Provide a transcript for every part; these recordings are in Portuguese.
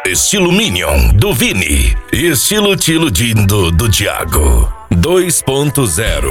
Estilo Minion, do Vini. E estilo Te Iludindo, do Thiago. 2.0.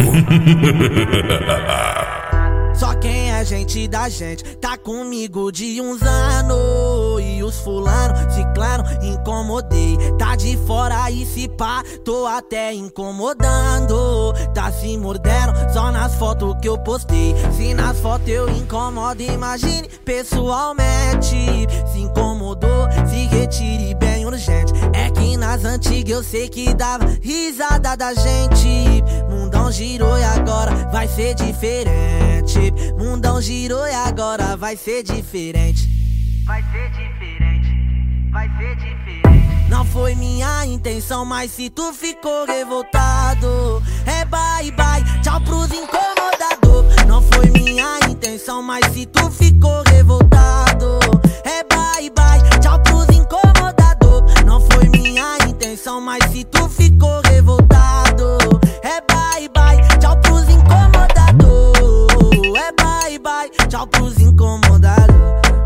Só quem é gente da gente tá comigo de uns anos. E os fulano, ciclano, incomodei. Tá de fora e se pá, tô até incomodando. Tá se mordendo só nas fotos que eu postei. Se nas fotos eu incomodo, imagine pessoalmente. Se incomodou, se retire bem urgente. É que nas antigas eu sei que dava risada da gente. Mundão girou e agora vai ser diferente. Mundão girou e agora vai ser diferente. Vai ser diferente, vai ser diferente. Não foi minha intenção, mas se tu ficou revoltado, é bye bye, tchau pros incomodador. Não foi minha intenção, mas se tu ficou revoltado, é bye bye, tchau pros incomodador. Não foi minha intenção, mas se tu ficou revoltado, é bye bye, tchau pros incomodador. É bye bye, tchau pros incomodados.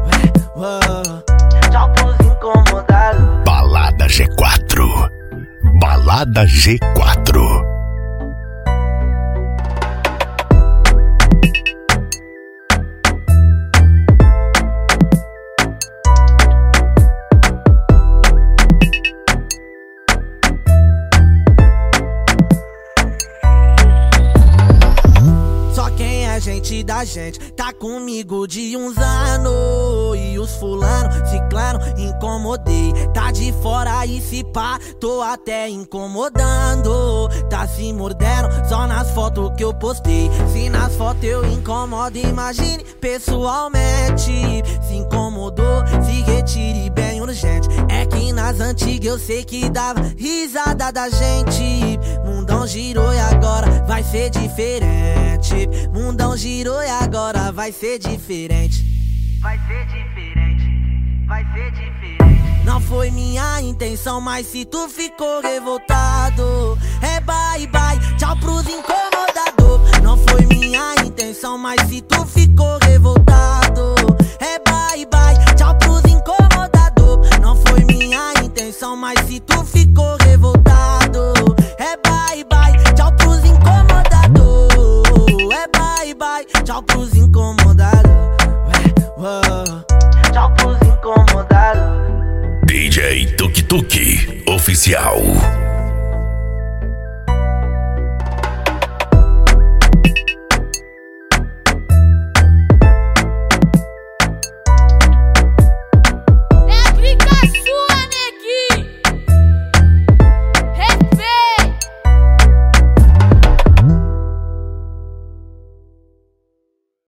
Tchau pros incomodados. Balada G4. Balada G4. Gente da gente tá comigo de uns anos. E os fulano, ciclano, incomodei. Tá de fora e se pá, tô até incomodando. Tá se mordendo só nas fotos que eu postei. Se nas fotos eu incomodo, imagine pessoalmente. Se incomodou, se retire bem urgente. É que nas antigas eu sei que dava risada da gente. Mundão girou e agora vai ser diferente. Mundão girou e agora vai ser diferente. Vai ser diferente, vai ser diferente. Não foi minha intenção, mas se tu ficou revoltado, é bye bye, tchau pros incomodador. Não foi minha intenção, mas se tu ficou revoltado, é bye bye, tchau pros incomodador. Não foi minha intenção, mas se tu ficou revoltado, é bye bye, tchau pros incomodador. É bye bye, tchau pros incomodados. Tchau pros incomodados. DJ Tuk Tuk Oficial.